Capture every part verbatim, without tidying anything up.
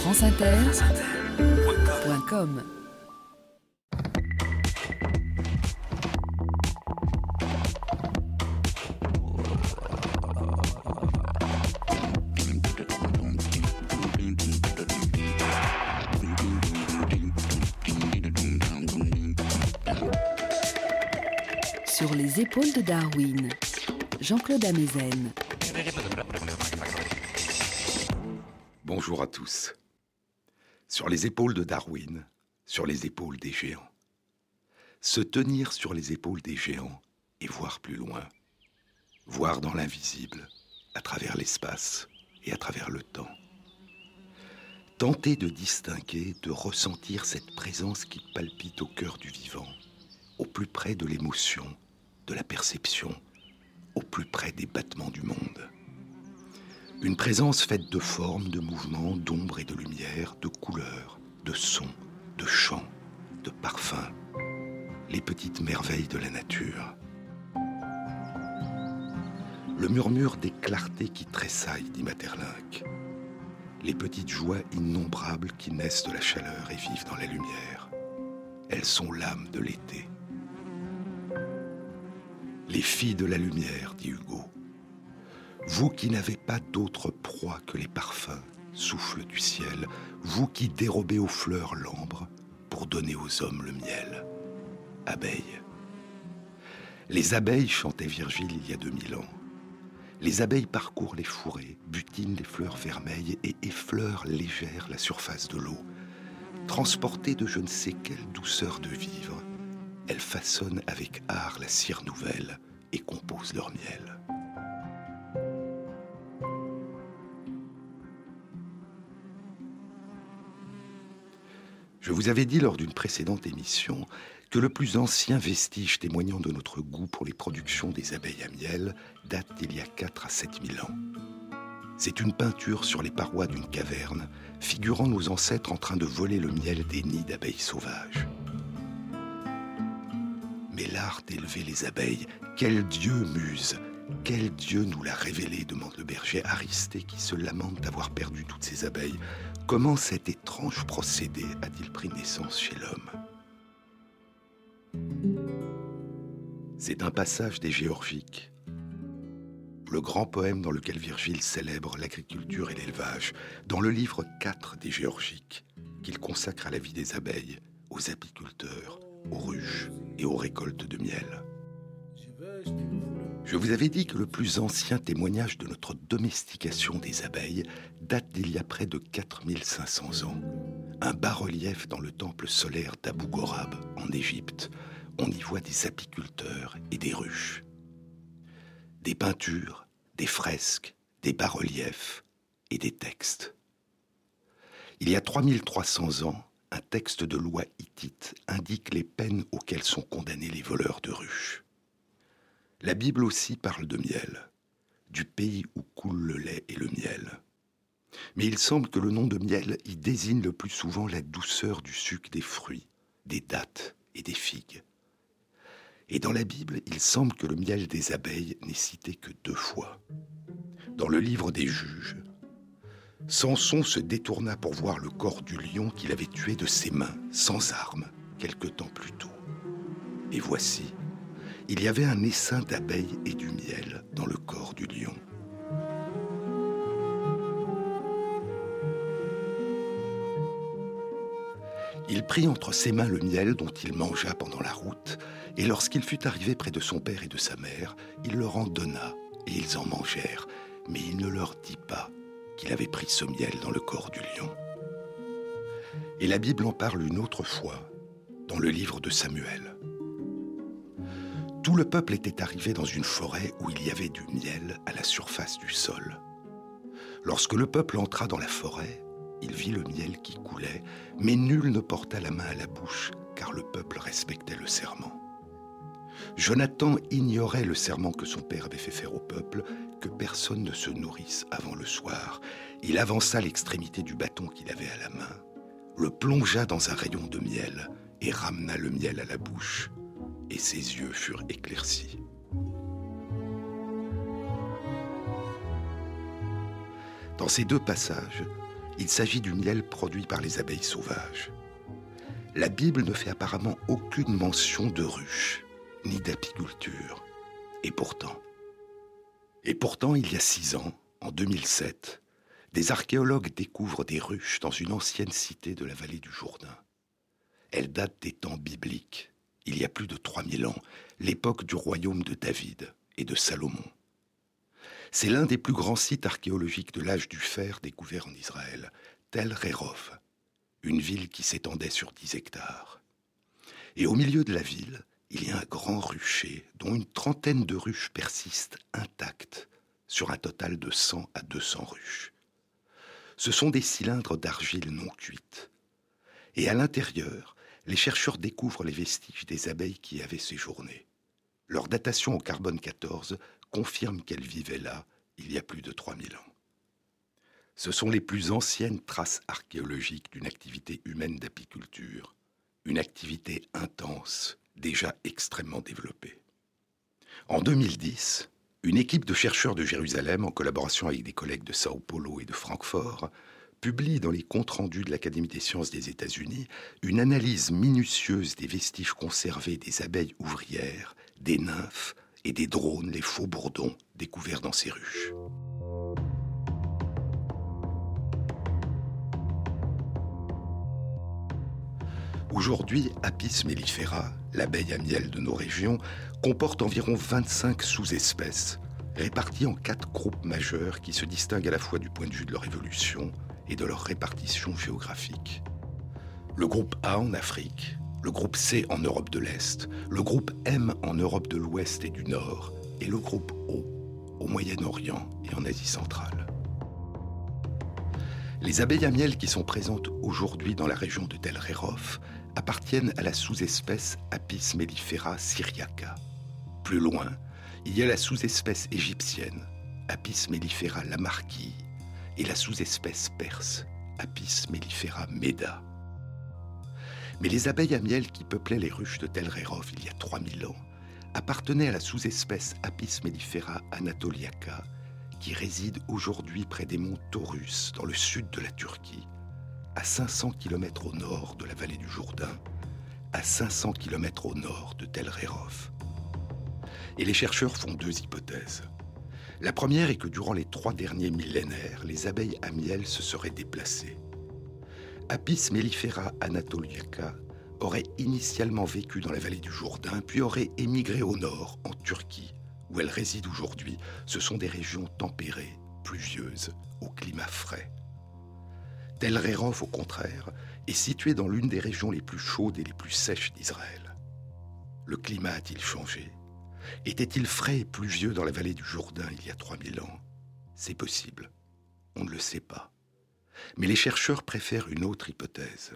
France Inter point com. Sur les épaules de Darwin, Jean-Claude Amezen. Bonjour à tous. Sur les épaules de Darwin, sur les épaules des géants. Se tenir sur les épaules des géants et voir plus loin. Voir dans l'invisible, à travers l'espace et à travers le temps. Tenter de distinguer, de ressentir cette présence qui palpite au cœur du vivant, au plus près de l'émotion, de la perception, au plus près des battements du monde. Une présence faite de formes, de mouvements, d'ombre et de lumière, de couleurs, de sons, de chants, de parfums. Les petites merveilles de la nature. Le murmure des clartés qui tressaillent, dit Maeterlinck. Les petites joies innombrables qui naissent de la chaleur et vivent dans la lumière. Elles sont l'âme de l'été. Les filles de la lumière, dit Hugo. Vous qui n'avez pas d'autre proie que les parfums, souffle du ciel, vous qui dérobez aux fleurs l'ambre pour donner aux hommes le miel. Abeilles. Les abeilles, chantait Virgile il y a deux mille ans. Les abeilles parcourent les fourrés, butinent les fleurs vermeilles et effleurent légère la surface de l'eau. Transportées de je ne sais quelle douceur de vivre, elles façonnent avec art la cire nouvelle et composent leur miel. Je vous avais dit lors d'une précédente émission que le plus ancien vestige témoignant de notre goût pour les productions des abeilles à miel date d'il y a quatre à sept mille ans. C'est une peinture sur les parois d'une caverne, figurant nos ancêtres en train de voler le miel des nids d'abeilles sauvages. Mais l'art d'élever les abeilles, quel dieu muse, quel dieu nous l'a révélé, demande le berger Aristée qui se lamente d'avoir perdu toutes ses abeilles. Comment cet étrange procédé a-t-il pris naissance chez l'homme ? C'est un passage des Géorgiques, le grand poème dans lequel Virgile célèbre l'agriculture et l'élevage, dans le livre quatre des Géorgiques, qu'il consacre à la vie des abeilles, aux apiculteurs, aux ruches et aux récoltes de miel. Je vous avais dit que le plus ancien témoignage de notre domestication des abeilles date d'il y a près de quatre mille cinq cents ans. Un bas-relief dans le temple solaire d'Abou Gorab, en Égypte. On y voit des apiculteurs et des ruches. Des peintures, des fresques, des bas-reliefs et des textes. Il y a trois mille trois cents ans, un texte de loi hittite indique les peines auxquelles sont condamnés les voleurs de ruches. La Bible aussi parle de miel, du pays où coule le lait et le miel. Mais il semble que le nom de miel y désigne le plus souvent la douceur du sucre des fruits, des dattes et des figues. Et dans la Bible, il semble que le miel des abeilles n'est cité que deux fois. Dans le livre des Juges, Samson se détourna pour voir le corps du lion qu'il avait tué de ses mains, sans armes, quelque temps plus tôt. Et voici, il y avait un essaim d'abeilles et du miel dans le corps du lion. Il prit entre ses mains le miel dont il mangea pendant la route, et lorsqu'il fut arrivé près de son père et de sa mère, il leur en donna, et ils en mangèrent, mais il ne leur dit pas qu'il avait pris ce miel dans le corps du lion. Et la Bible en parle une autre fois, dans le livre de Samuel. Tout le peuple était arrivé dans une forêt où il y avait du miel à la surface du sol. Lorsque le peuple entra dans la forêt, il vit le miel qui coulait, mais nul ne porta la main à la bouche, car le peuple respectait le serment. Jonathan ignorait le serment que son père avait fait faire au peuple, que personne ne se nourrisse avant le soir. Il avança l'extrémité du bâton qu'il avait à la main, le plongea dans un rayon de miel et ramena le miel à la bouche, et ses yeux furent éclaircis. Dans ces deux passages, Il s'agit du miel produit par les abeilles sauvages. La Bible ne fait apparemment aucune mention de ruches, ni d'apiculture. Et pourtant, et pourtant, il y a six ans, en deux mille sept, des archéologues découvrent des ruches dans une ancienne cité de la vallée du Jourdain. Elles datent des temps bibliques, il y a plus de trois mille ans, l'époque du royaume de David et de Salomon. C'est l'un des plus grands sites archéologiques de l'âge du fer découvert en Israël, Tel Rerov, une ville qui s'étendait sur dix hectares. Et au milieu de la ville, il y a un grand rucher dont une trentaine de ruches persistent intactes sur un total de cent à deux cents ruches. Ce sont des cylindres d'argile non cuite. Et à l'intérieur, les chercheurs découvrent les vestiges des abeilles qui y avaient séjourné. Leur datation au carbone quatorze confirme qu'elles vivaient là il y a plus de trois mille ans. Ce sont les plus anciennes traces archéologiques d'une activité humaine d'apiculture, une activité intense, déjà extrêmement développée. En deux mille dix, une équipe de chercheurs de Jérusalem, en collaboration avec des collègues de Sao Paulo et de Francfort, publie dans les comptes rendus de l'Académie des sciences des États-Unis une analyse minutieuse des vestiges conservés des abeilles ouvrières, des nymphes et des drones, les faux bourdons, découverts dans ces ruches. Aujourd'hui, Apis mellifera, l'abeille à miel de nos régions, comporte environ vingt-cinq sous-espèces, réparties en quatre groupes majeurs qui se distinguent à la fois du point de vue de leur évolution et de leur répartition géographique. Le groupe A en Afrique, le groupe C en Europe de l'Est, le groupe M en Europe de l'Ouest et du Nord, et le groupe O au Moyen-Orient et en Asie centrale. Les abeilles à miel qui sont présentes aujourd'hui dans la région de Tel Rerov appartiennent à la sous-espèce Apis mellifera syriaca. Plus loin, il y a la sous-espèce égyptienne, Apis mellifera lamarckii, et la sous-espèce perse, Apis mellifera meda. Mais les abeilles à miel qui peuplaient les ruches de Tel Rerov il y a trois mille ans appartenaient à la sous-espèce Apis mellifera anatoliaca, qui réside aujourd'hui près des monts Taurus, dans le sud de la Turquie, à cinq cents kilomètres au nord de la vallée du Jourdain, à cinq cents kilomètres au nord de Tel Rerov. Et les chercheurs font deux hypothèses. La première est que durant les trois derniers millénaires, les abeilles à miel se seraient déplacées. Apis mellifera anatoliaca aurait initialement vécu dans la vallée du Jourdain, puis aurait émigré au nord, en Turquie, où elle réside aujourd'hui. Ce sont des régions tempérées, pluvieuses, au climat frais. Tel Rerov, au contraire, est situé dans l'une des régions les plus chaudes et les plus sèches d'Israël. Le climat a-t-il changé ? Était-il frais et pluvieux dans la vallée du Jourdain il y a trois mille ans ? C'est possible. On ne le sait pas. Mais les chercheurs préfèrent une autre hypothèse.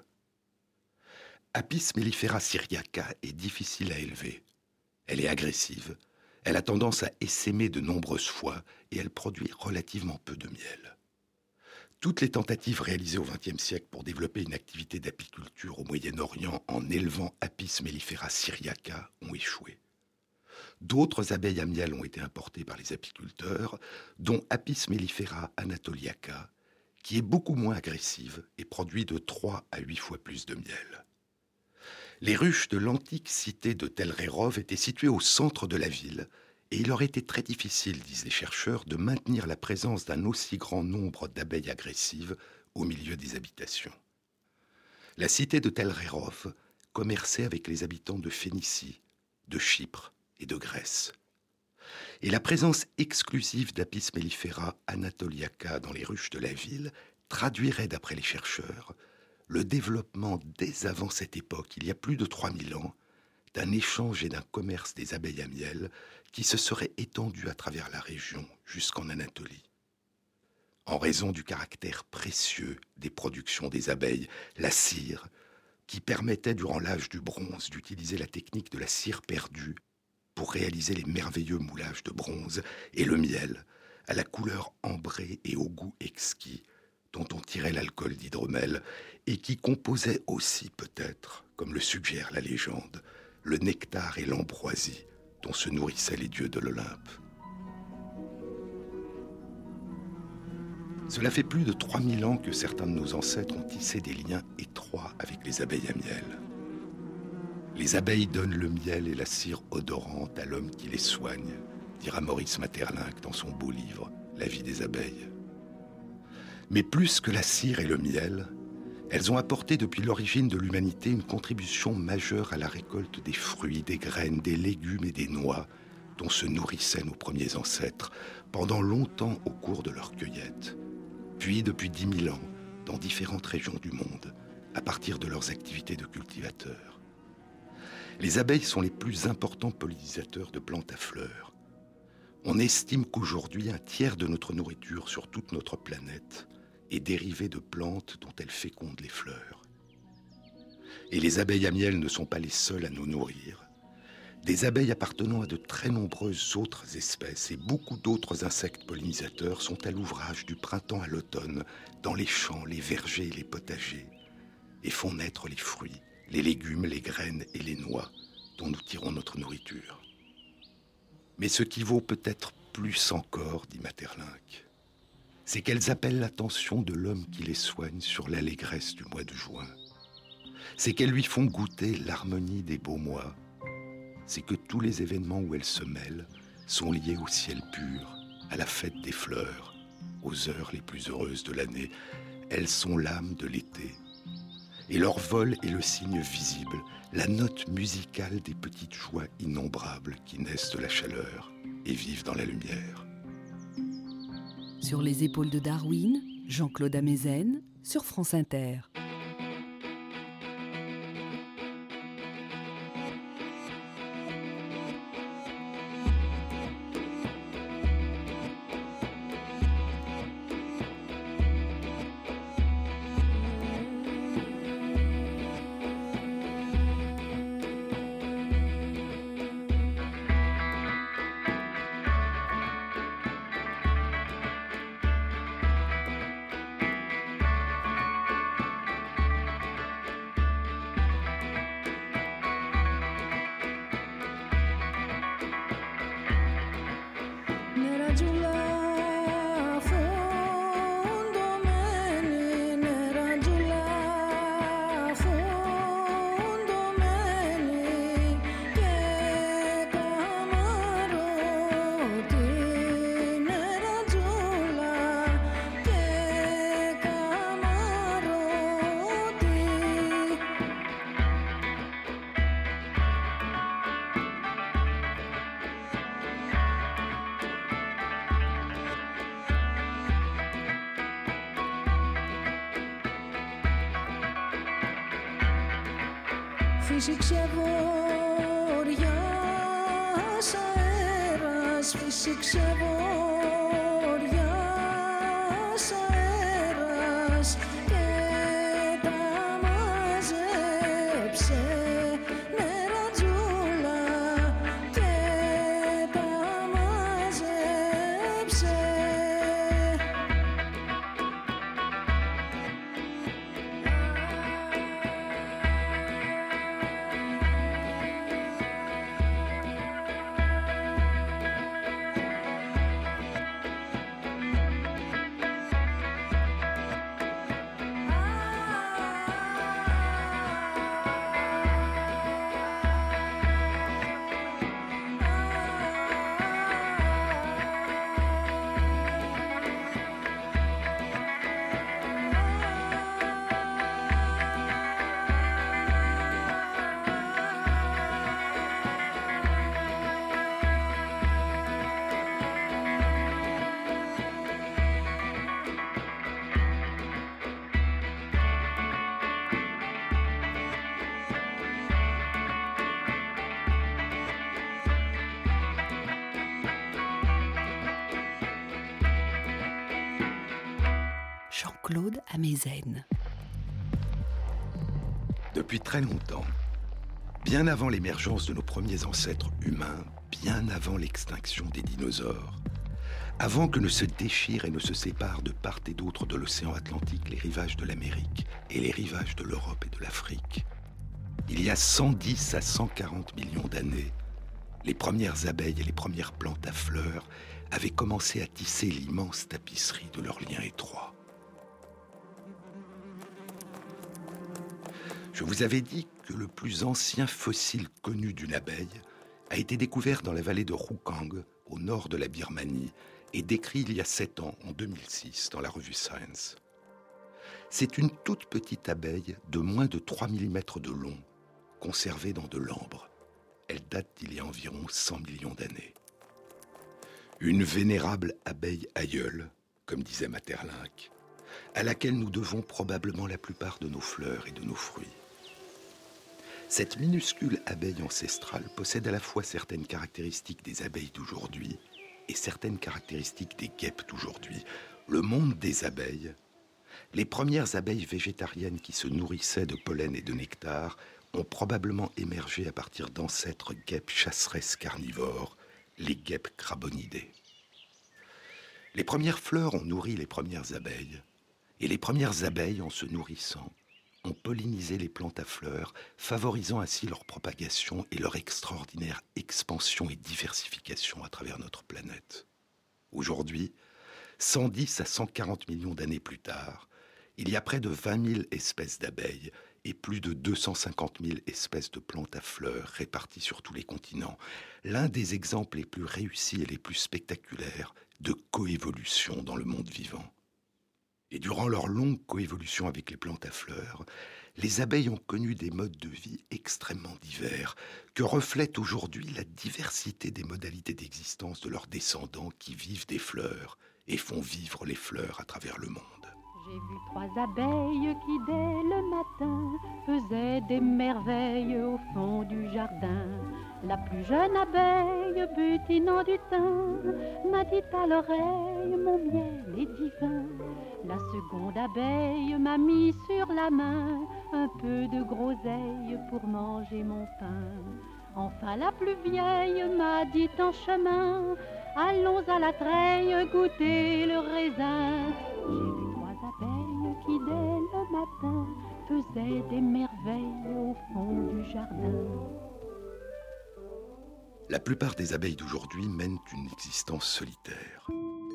Apis mellifera syriaca est difficile à élever. Elle est agressive. Elle a tendance à essaimer de nombreuses fois et elle produit relativement peu de miel. Toutes les tentatives réalisées au vingtième siècle pour développer une activité d'apiculture au Moyen-Orient en élevant Apis mellifera syriaca ont échoué. D'autres abeilles à miel ont été importées par les apiculteurs, dont Apis mellifera anatoliaca, qui est beaucoup moins agressive et produit de trois à huit fois plus de miel. Les ruches de l'antique cité de Tel Rerov étaient situées au centre de la ville, et il aurait été très difficile, disent les chercheurs, de maintenir la présence d'un aussi grand nombre d'abeilles agressives au milieu des habitations. La cité de Tel Rerov commerçait avec les habitants de Phénicie, de Chypre et de Grèce. Et la présence exclusive d'Apis mellifera anatoliaca dans les ruches de la ville traduirait, d'après les chercheurs, le développement dès avant cette époque, il y a plus de trois mille ans, d'un échange et d'un commerce des abeilles à miel qui se serait étendu à travers la région jusqu'en Anatolie. En raison du caractère précieux des productions des abeilles, la cire, qui permettait durant l'âge du bronze d'utiliser la technique de la cire perdue pour réaliser les merveilleux moulages de bronze, et le miel, à la couleur ambrée et au goût exquis, dont on tirait l'alcool d'hydromel, et qui composait aussi peut-être, comme le suggère la légende, le nectar et l'ambroisie dont se nourrissaient les dieux de l'Olympe. Cela fait plus de trois mille ans que certains de nos ancêtres ont tissé des liens étroits avec les abeilles à miel. Les abeilles donnent le miel et la cire odorante à l'homme qui les soigne, dira Maurice Maeterlinck dans son beau livre « La vie des abeilles ». Mais plus que la cire et le miel, elles ont apporté depuis l'origine de l'humanité une contribution majeure à la récolte des fruits, des graines, des légumes et des noix dont se nourrissaient nos premiers ancêtres pendant longtemps au cours de leur cueillette. Puis, depuis dix mille ans, dans différentes régions du monde, à partir de leurs activités de cultivateurs. Les abeilles sont les plus importants pollinisateurs de plantes à fleurs. On estime qu'aujourd'hui, un tiers de notre nourriture sur toute notre planète est dérivé de plantes dont elles fécondent les fleurs. Et les abeilles à miel ne sont pas les seules à nous nourrir. Des abeilles appartenant à de très nombreuses autres espèces et beaucoup d'autres insectes pollinisateurs sont à l'ouvrage du printemps à l'automne, dans les champs, les vergers et les potagers, et font naître les fruits, les légumes, les graines et les noix dont nous tirons notre nourriture. Mais ce qui vaut peut-être plus encore, dit Maeterlinck, c'est qu'elles appellent l'attention de l'homme qui les soigne sur l'allégresse du mois de juin. C'est qu'elles lui font goûter l'harmonie des beaux mois. C'est que tous les événements où elles se mêlent sont liés au ciel pur, à la fête des fleurs, aux heures les plus heureuses de l'année. Elles sont l'âme de l'été. Et leur vol est le signe visible, la note musicale des petites joies innombrables qui naissent de la chaleur et vivent dans la lumière. Sur les épaules de Darwin, Jean-Claude Amezen, sur France Inter. Φύσηξε βοριάς αέρας, φύσηξε βοριάς αέρας και τα μαζέψε νερατζούλα και τα μαζέψε. Jean-Claude Amezen. Depuis très longtemps, bien avant l'émergence de nos premiers ancêtres humains, bien avant l'extinction des dinosaures, avant que ne se déchirent et ne se séparent de part et d'autre de l'océan Atlantique les rivages de l'Amérique et les rivages de l'Europe et de l'Afrique, il y a cent dix à cent quarante millions d'années, les premières abeilles et les premières plantes à fleurs avaient commencé à tisser l'immense tapisserie de leurs liens étroits. Je vous avais dit que le plus ancien fossile connu d'une abeille a été découvert dans la vallée de Roukang, au nord de la Birmanie, et décrit il y a sept ans, en deux mille six, dans la revue Science. C'est une toute petite abeille de moins de trois millimètres de long, conservée dans de l'ambre. Elle date d'il y a environ cent millions d'années. Une vénérable abeille aïeule, comme disait Maeterlinck, à laquelle nous devons probablement la plupart de nos fleurs et de nos fruits. Cette minuscule abeille ancestrale possède à la fois certaines caractéristiques des abeilles d'aujourd'hui et certaines caractéristiques des guêpes d'aujourd'hui. Le monde des abeilles, les premières abeilles végétariennes qui se nourrissaient de pollen et de nectar ont probablement émergé à partir d'ancêtres guêpes chasseresses carnivores, les guêpes crabonidées. Les premières fleurs ont nourri les premières abeilles, et les premières abeilles, en se nourrissant, ont pollinisé les plantes à fleurs, favorisant ainsi leur propagation et leur extraordinaire expansion et diversification à travers notre planète. Aujourd'hui, cent dix à cent quarante millions d'années plus tard, il y a près de vingt mille espèces d'abeilles et plus de deux cent cinquante mille espèces de plantes à fleurs réparties sur tous les continents, l'un des exemples les plus réussis et les plus spectaculaires de coévolution dans le monde vivant. Et durant leur longue coévolution avec les plantes à fleurs, les abeilles ont connu des modes de vie extrêmement divers, que reflète aujourd'hui la diversité des modalités d'existence de leurs descendants qui vivent des fleurs et font vivre les fleurs à travers le monde. J'ai vu trois abeilles qui, dès le matin, faisaient des merveilles au fond du jardin. La plus jeune abeille, butinant du thym, m'a dit à l'oreille, mon miel est divin. La seconde abeille m'a mis sur la main un peu de groseille pour manger mon pain. Enfin la plus vieille m'a dit en chemin, allons à la treille goûter le raisin. J'ai vu trois abeilles qui dès le matin faisaient des merveilles au fond du jardin. La plupart des abeilles d'aujourd'hui mènent une existence solitaire.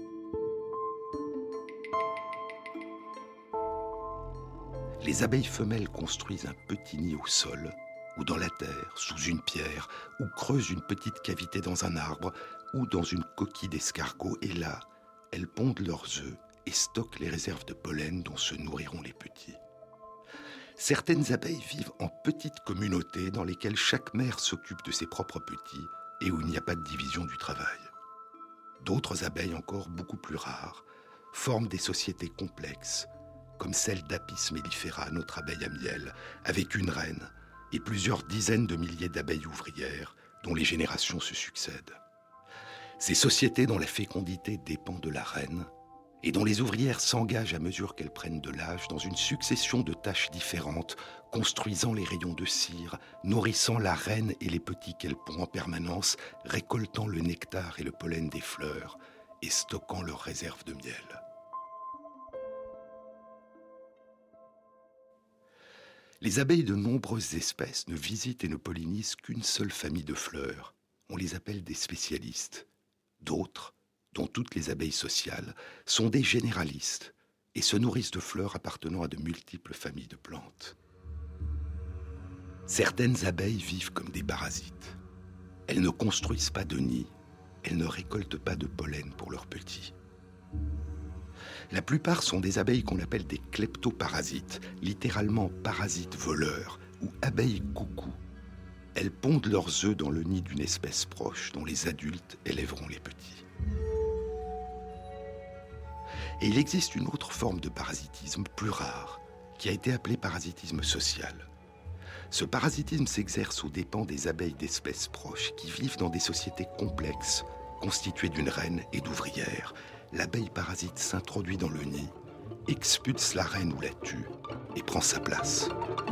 Les abeilles femelles construisent un petit nid au sol, ou dans la terre, sous une pierre, ou creusent une petite cavité dans un arbre, ou dans une coquille d'escargot, et là, elles pondent leurs œufs et stockent les réserves de pollen dont se nourriront les petits. Certaines abeilles vivent en petites communautés dans lesquelles chaque mère s'occupe de ses propres petits et où il n'y a pas de division du travail. D'autres abeilles, encore beaucoup plus rares, forment des sociétés complexes, comme celle d'Apis mellifera, notre abeille à miel, avec une reine et plusieurs dizaines de milliers d'abeilles ouvrières dont les générations se succèdent. Ces sociétés dont la fécondité dépend de la reine et dont les ouvrières s'engagent à mesure qu'elles prennent de l'âge dans une succession de tâches différentes, construisant les rayons de cire, nourrissant la reine et les petits qu'elles pondent en permanence, récoltant le nectar et le pollen des fleurs et stockant leurs réserves de miel. Les abeilles de nombreuses espèces ne visitent et ne pollinisent qu'une seule famille de fleurs. On les appelle des spécialistes. D'autres, dont toutes les abeilles sociales, sont des généralistes et se nourrissent de fleurs appartenant à de multiples familles de plantes. Certaines abeilles vivent comme des parasites. Elles ne construisent pas de nid, elles ne récoltent pas de pollen pour leurs petits. La plupart sont des abeilles qu'on appelle des kleptoparasites, littéralement parasites voleurs ou abeilles coucou. Elles pondent leurs œufs dans le nid d'une espèce proche dont les adultes élèveront les petits. Et il existe une autre forme de parasitisme plus rare, qui a été appelée parasitisme social. Ce parasitisme s'exerce aux dépens des abeilles d'espèces proches qui vivent dans des sociétés complexes, constituées d'une reine et d'ouvrières. L'abeille parasite s'introduit dans le nid, expulse la reine ou la tue et prend sa place.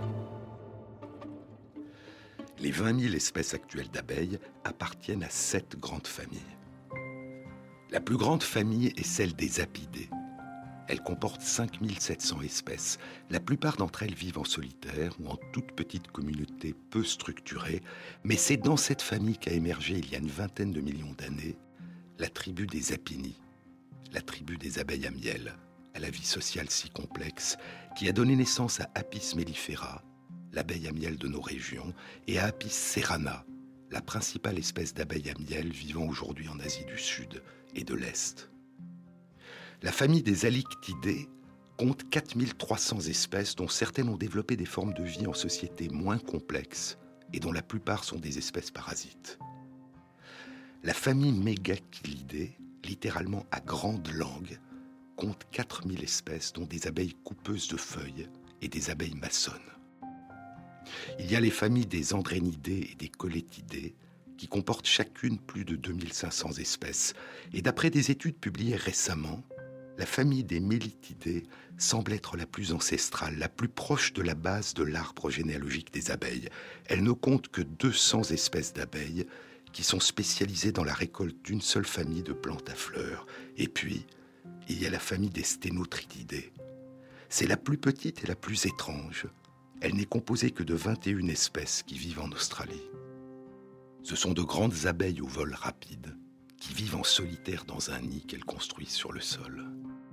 Les vingt mille espèces actuelles d'abeilles appartiennent à sept grandes familles. La plus grande famille est celle des apidées. Elle comporte cinq mille sept cents espèces. La plupart d'entre elles vivent en solitaire ou en toute petite communauté peu structurée, mais c'est dans cette famille qu'a émergé il y a une vingtaine de millions d'années la tribu des Apini, la tribu des abeilles à miel, à la vie sociale si complexe, qui a donné naissance à Apis mellifera, l'abeille à miel de nos régions, et à Apis cerana, la principale espèce d'abeille à miel vivant aujourd'hui en Asie du Sud et de l'Est. La famille des Halictidae compte quatre mille trois cents espèces dont certaines ont développé des formes de vie en société moins complexes et dont la plupart sont des espèces parasites. La famille Megachilidae, littéralement à grande langue, compte quatre mille espèces dont des abeilles coupeuses de feuilles et des abeilles maçonnes. Il y a les familles des Andrénidae et des Colétidae qui comportent chacune plus de deux mille cinq cents espèces. Et d'après des études publiées récemment, la famille des Mélitidae semble être la plus ancestrale, la plus proche de la base de l'arbre généalogique des abeilles. Elle ne compte que deux cents espèces d'abeilles qui sont spécialisées dans la récolte d'une seule famille de plantes à fleurs. Et puis, il y a la famille des Sténotrididae. C'est la plus petite et la plus étrange. Elle n'est composée que de vingt et une espèces qui vivent en Australie. Ce sont de grandes abeilles au vol rapide qui vivent en solitaire dans un nid qu'elles construisent sur le sol.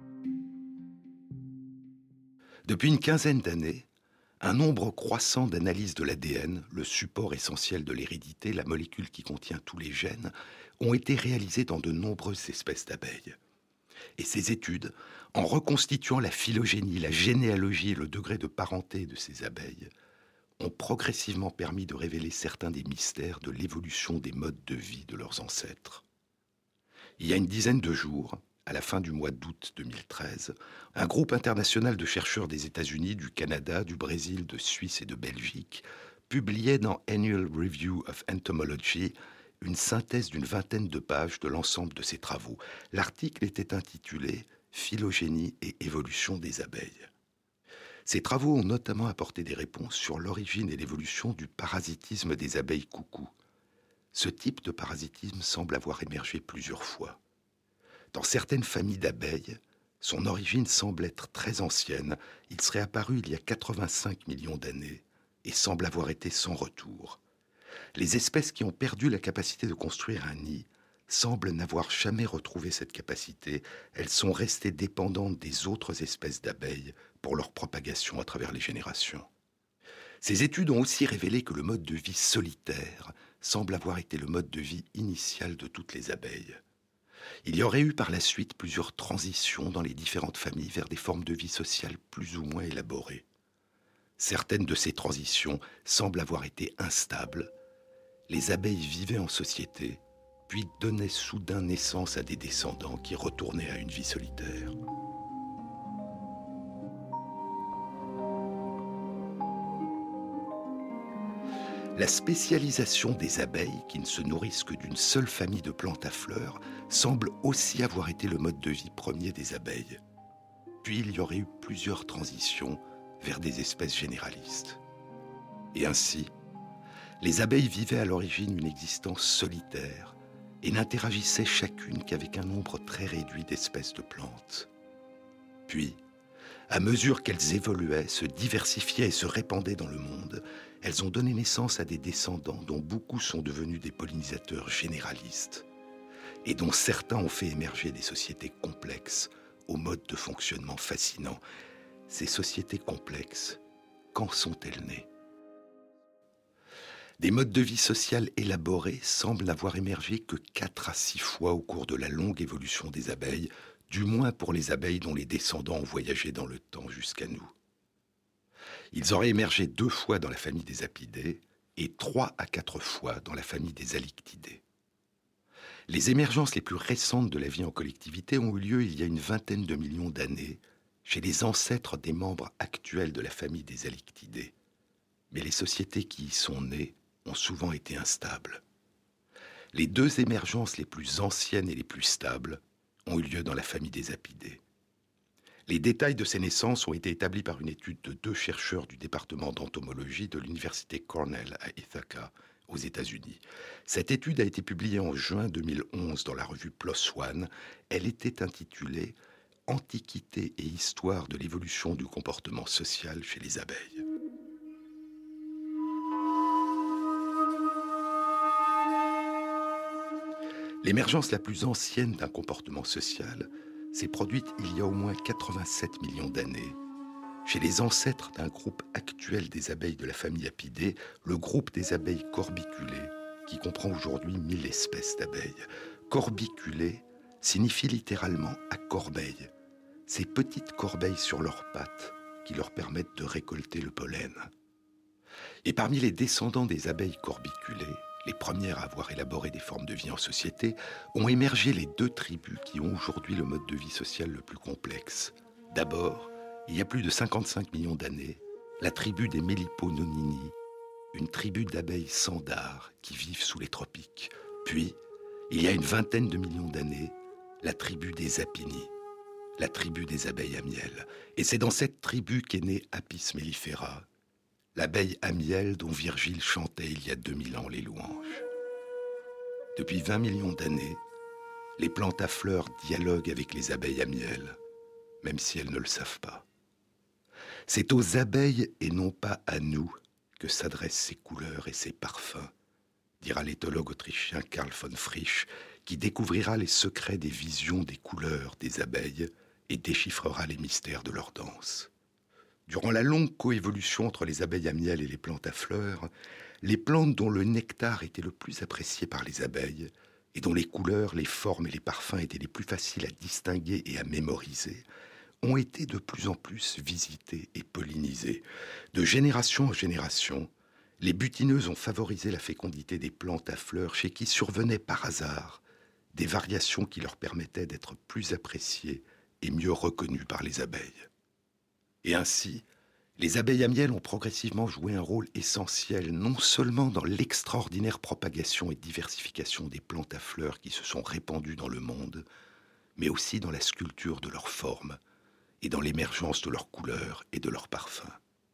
Depuis une quinzaine d'années, un nombre croissant d'analyses de l'A D N, le support essentiel de l'hérédité, la molécule qui contient tous les gènes, ont été réalisées dans de nombreuses espèces d'abeilles. Et ces études, en reconstituant la phylogénie, la généalogie et le degré de parenté de ces abeilles, ont progressivement permis de révéler certains des mystères de l'évolution des modes de vie de leurs ancêtres. Il y a une dizaine de jours, à la fin du mois d'août deux mille treize, un groupe international de chercheurs des États-Unis, du Canada, du Brésil, de Suisse et de Belgique publiait dans Annual Review of Entomology une synthèse d'une vingtaine de pages de l'ensemble de ses travaux. L'article était intitulé « Phylogénie et évolution des abeilles ». Ces travaux ont notamment apporté des réponses sur l'origine et l'évolution du parasitisme des abeilles coucous. Ce type de parasitisme semble avoir émergé plusieurs fois. Dans certaines familles d'abeilles, son origine semble être très ancienne. Il serait apparu il y a quatre-vingt-cinq millions d'années et semble avoir été sans retour. Les espèces qui ont perdu la capacité de construire un nid semblent n'avoir jamais retrouvé cette capacité. Elles sont restées dépendantes des autres espèces d'abeilles pour leur propagation à travers les générations. Ces études ont aussi révélé que le mode de vie solitaire semble avoir été le mode de vie initial de toutes les abeilles. Il y aurait eu par la suite plusieurs transitions dans les différentes familles vers des formes de vie sociale plus ou moins élaborées. Certaines de ces transitions semblent avoir été instables. Les abeilles vivaient en société, puis donnaient soudain naissance à des descendants qui retournaient à une vie solitaire. La spécialisation des abeilles, qui ne se nourrissent que d'une seule famille de plantes à fleurs, semble aussi avoir été le mode de vie premier des abeilles. Puis il y aurait eu plusieurs transitions vers des espèces généralistes. Et ainsi, les abeilles vivaient à l'origine une existence solitaire et n'interagissaient chacune qu'avec un nombre très réduit d'espèces de plantes. Puis, à mesure qu'elles évoluaient, se diversifiaient et se répandaient dans le monde, elles ont donné naissance à des descendants dont beaucoup sont devenus des pollinisateurs généralistes et dont certains ont fait émerger des sociétés complexes aux modes de fonctionnement fascinants. Ces sociétés complexes, quand sont-elles nées ? Des modes de vie sociale élaborés semblent n'avoir émergé que quatre à six fois au cours de la longue évolution des abeilles, du moins pour les abeilles dont les descendants ont voyagé dans le temps jusqu'à nous. Ils auraient émergé deux fois dans la famille des Apidae et trois à quatre fois dans la famille des Halictidae. Les émergences les plus récentes de la vie en collectivité ont eu lieu il y a une vingtaine de millions d'années chez les ancêtres des membres actuels de la famille des Halictidae. Mais les sociétés qui y sont nées ont souvent été instables. Les deux émergences les plus anciennes et les plus stables ont eu lieu dans la famille des Apidae. Les détails de ces naissances ont été établis par une étude de deux chercheurs du département d'entomologie de l'université Cornell à Ithaca, aux États-Unis. Cette étude a été publiée en juin deux mille onze dans la revue PLOS ONE. Elle était intitulée « Antiquité et histoire de l'évolution du comportement social chez les abeilles ». L'émergence la plus ancienne d'un comportement social s'est produite il y a au moins quatre-vingt-sept millions d'années, chez les ancêtres d'un groupe actuel des abeilles de la famille Apidae, le groupe des abeilles corbiculées, qui comprend aujourd'hui mille espèces d'abeilles. Corbiculées signifie littéralement à corbeille, ces petites corbeilles sur leurs pattes qui leur permettent de récolter le pollen. Et parmi les descendants des abeilles corbiculées, les premières à avoir élaboré des formes de vie en société, ont émergé les deux tribus qui ont aujourd'hui le mode de vie social le plus complexe. D'abord, il y a plus de cinquante-cinq millions d'années, la tribu des Mellipononini, une tribu d'abeilles sans dard qui vivent sous les tropiques. Puis, il y a une vingtaine de millions d'années, la tribu des Apini, la tribu des abeilles à miel. Et c'est dans cette tribu qu'est née Apis mellifera, l'abeille à miel dont Virgile chantait il y a deux mille ans les louanges. Depuis vingt millions d'années, les plantes à fleurs dialoguent avec les abeilles à miel, même si elles ne le savent pas. C'est aux abeilles et non pas à nous que s'adressent ces couleurs et ces parfums, dira l'éthologue autrichien Karl von Frisch, qui découvrira les secrets des visions des couleurs des abeilles et déchiffrera les mystères de leur danse. Durant la longue coévolution entre les abeilles à miel et les plantes à fleurs, les plantes dont le nectar était le plus apprécié par les abeilles et dont les couleurs, les formes et les parfums étaient les plus faciles à distinguer et à mémoriser, ont été de plus en plus visitées et pollinisées. De génération en génération, les butineuses ont favorisé la fécondité des plantes à fleurs chez qui survenaient par hasard des variations qui leur permettaient d'être plus appréciées et mieux reconnues par les abeilles. Et ainsi, les abeilles à miel ont progressivement joué un rôle essentiel non seulement dans l'extraordinaire propagation et diversification des plantes à fleurs qui se sont répandues dans le monde, mais aussi dans la sculpture de leurs formes et dans l'émergence de leurs couleurs et de leurs parfums.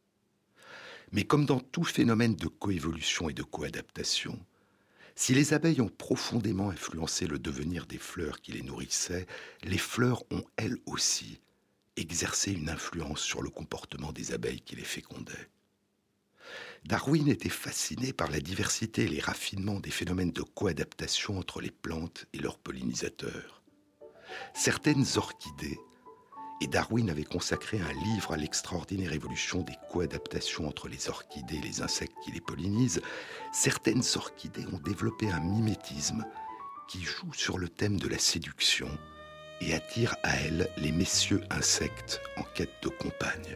Mais comme dans tout phénomène de coévolution et de coadaptation, si les abeilles ont profondément influencé le devenir des fleurs qui les nourrissaient, les fleurs ont elles aussi exercé une influence sur le comportement des abeilles qui les fécondaient. Darwin était fasciné par la diversité et les raffinements des phénomènes de coadaptation entre les plantes et leurs pollinisateurs. Certaines orchidées, et Darwin avait consacré un livre à l'extraordinaire évolution des coadaptations entre les orchidées et les insectes qui les pollinisent, certaines orchidées ont développé un mimétisme qui joue sur le thème de la séduction et attire à elles les messieurs insectes en quête de compagne.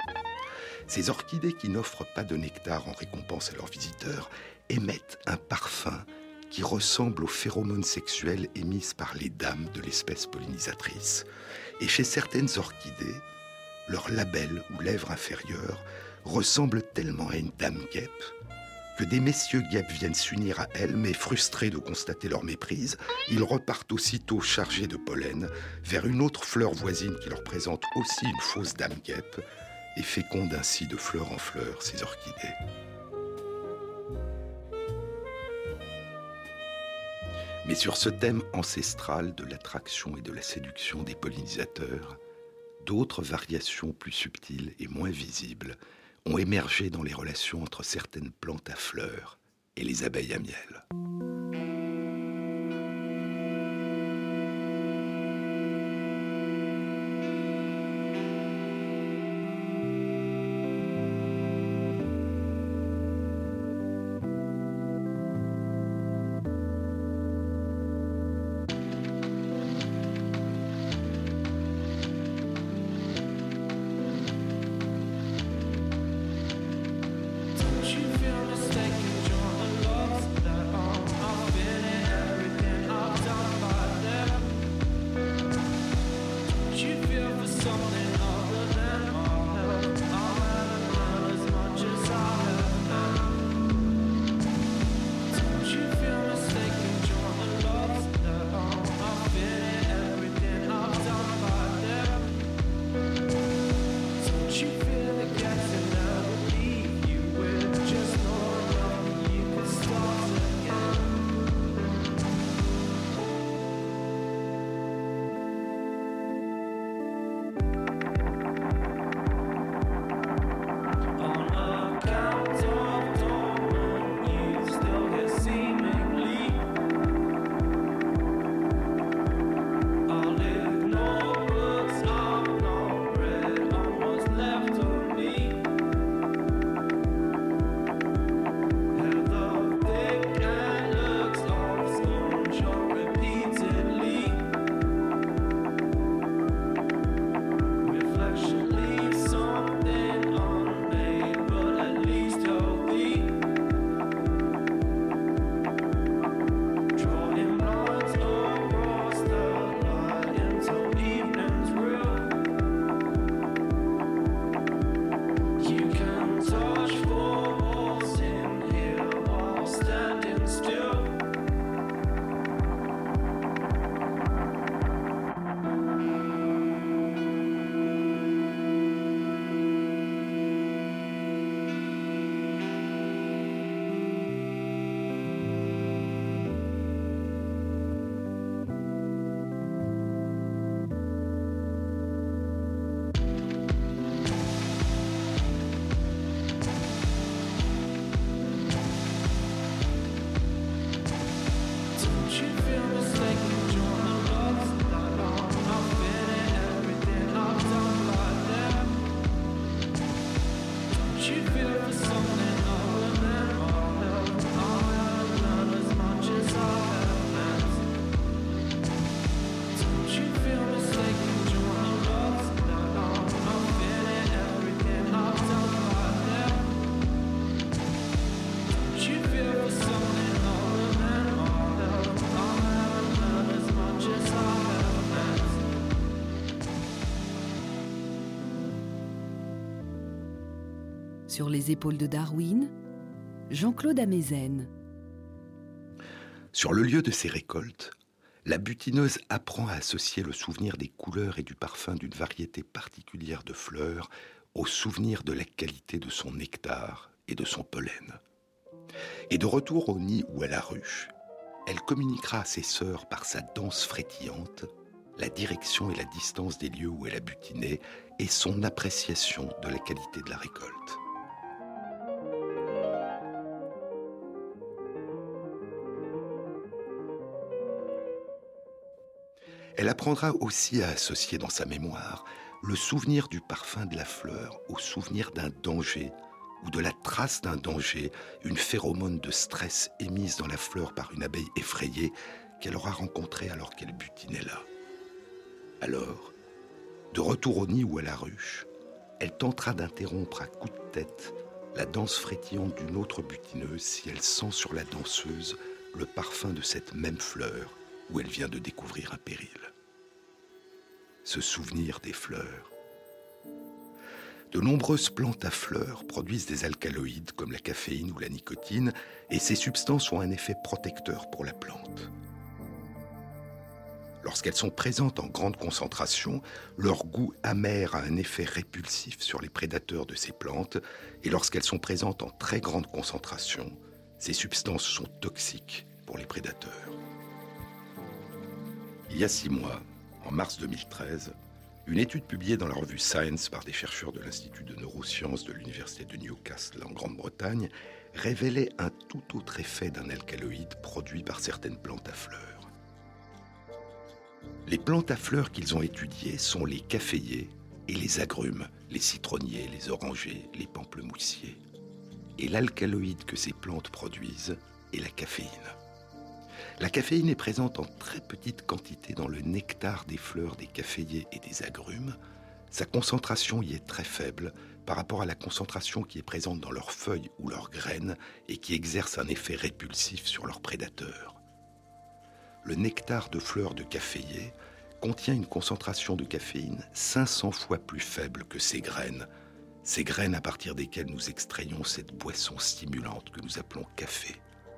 Ces orchidées qui n'offrent pas de nectar en récompense à leurs visiteurs émettent un parfum qui ressemble aux phéromones sexuelles émises par les dames de l'espèce pollinisatrice. Et chez certaines orchidées, leur labelle ou lèvre inférieure ressemble tellement à une dame guêpe que des messieurs guêpes viennent s'unir à elles, mais frustrés de constater leur méprise, ils repartent aussitôt chargés de pollen vers une autre fleur voisine qui leur présente aussi une fausse dame guêpe et féconde ainsi de fleur en fleur ces orchidées. Mais sur ce thème ancestral de l'attraction et de la séduction des pollinisateurs, d'autres variations plus subtiles et moins visibles ont émergé dans les relations entre certaines plantes à fleurs et les abeilles à miel. You feel mistaken, you're a love that I'm Sur les épaules de Darwin, Jean-Claude Amezen. Sur le lieu de ses récoltes, la butineuse apprend à associer le souvenir des couleurs et du parfum d'une variété particulière de fleurs au souvenir de la qualité de son nectar et de son pollen. Et de retour au nid ou à la ruche, elle communiquera à ses sœurs par sa danse frétillante la direction et la distance des lieux où elle a butiné et son appréciation de la qualité de la récolte. Elle apprendra aussi à associer dans sa mémoire le souvenir du parfum de la fleur au souvenir d'un danger ou de la trace d'un danger, une phéromone de stress émise dans la fleur par une abeille effrayée qu'elle aura rencontrée alors qu'elle butinait là. Alors, de retour au nid ou à la ruche, elle tentera d'interrompre à coups de tête la danse frétillante d'une autre butineuse si elle sent sur la danseuse le parfum de cette même fleur où elle vient de découvrir un péril. Ce souvenir des fleurs. De nombreuses plantes à fleurs produisent des alcaloïdes comme la caféine ou la nicotine, et ces substances ont un effet protecteur pour la plante. Lorsqu'elles sont présentes en grande concentration, leur goût amer a un effet répulsif sur les prédateurs de ces plantes, et lorsqu'elles sont présentes en très grande concentration, ces substances sont toxiques pour les prédateurs. Il y a six mois, en mars deux mille treize, une étude publiée dans la revue Science par des chercheurs de l'Institut de neurosciences de l'Université de Newcastle en Grande-Bretagne révélait un tout autre effet d'un alcaloïde produit par certaines plantes à fleurs. Les plantes à fleurs qu'ils ont étudiées sont les caféiers et les agrumes, les citronniers, les orangers, les pamplemoussiers. Et l'alcaloïde que ces plantes produisent est la caféine. La caféine est présente en très petite quantité dans le nectar des fleurs des caféiers et des agrumes. Sa concentration y est très faible par rapport à la concentration qui est présente dans leurs feuilles ou leurs graines et qui exerce un effet répulsif sur leurs prédateurs. Le nectar de fleurs de caféier contient une concentration de caféine cinq cents fois plus faible que ces graines, ces graines à partir desquelles nous extrayons cette boisson stimulante que nous appelons café.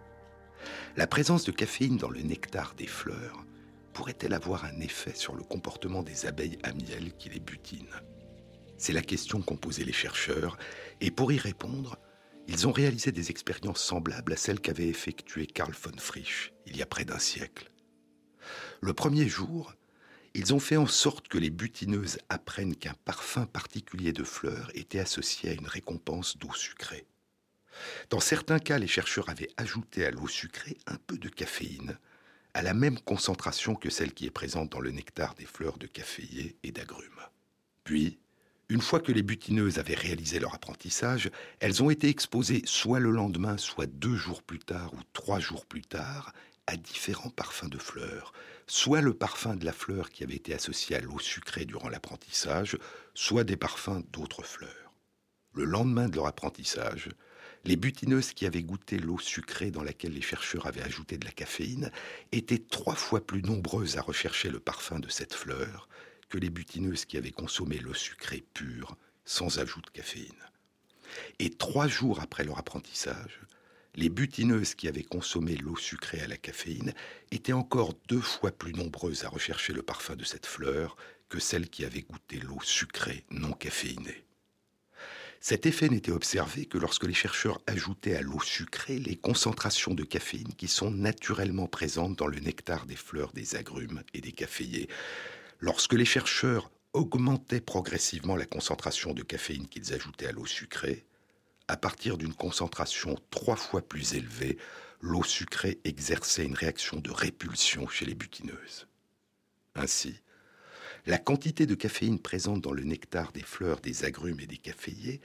La présence de caféine dans le nectar des fleurs pourrait-elle avoir un effet sur le comportement des abeilles à miel qui les butinent ? C'est la question qu'ont posée les chercheurs, et pour y répondre, ils ont réalisé des expériences semblables à celles qu'avait effectuées Carl von Frisch il y a près d'un siècle. Le premier jour, ils ont fait en sorte que les butineuses apprennent qu'un parfum particulier de fleurs était associé à une récompense d'eau sucrée. Dans certains cas, les chercheurs avaient ajouté à l'eau sucrée un peu de caféine, à la même concentration que celle qui est présente dans le nectar des fleurs de caféier et d'agrumes. Puis, une fois que les butineuses avaient réalisé leur apprentissage, elles ont été exposées soit le lendemain, soit deux jours plus tard ou trois jours plus tard à différents parfums de fleurs, soit le parfum de la fleur qui avait été associé à l'eau sucrée durant l'apprentissage, soit des parfums d'autres fleurs. Le lendemain de leur apprentissage, les butineuses qui avaient goûté l'eau sucrée dans laquelle les chercheurs avaient ajouté de la caféine étaient trois fois plus nombreuses à rechercher le parfum de cette fleur que les butineuses qui avaient consommé l'eau sucrée pure, sans ajout de caféine. Et trois jours après leur apprentissage, les butineuses qui avaient consommé l'eau sucrée à la caféine étaient encore deux fois plus nombreuses à rechercher le parfum de cette fleur que celles qui avaient goûté l'eau sucrée non caféinée. Cet effet n'était observé que lorsque les chercheurs ajoutaient à l'eau sucrée les concentrations de caféine qui sont naturellement présentes dans le nectar des fleurs des agrumes et des caféiers. Lorsque les chercheurs augmentaient progressivement la concentration de caféine qu'ils ajoutaient à l'eau sucrée, à partir d'une concentration trois fois plus élevée, l'eau sucrée exerçait une réaction de répulsion chez les butineuses. Ainsi, la quantité de caféine présente dans le nectar des fleurs des agrumes et des caféiers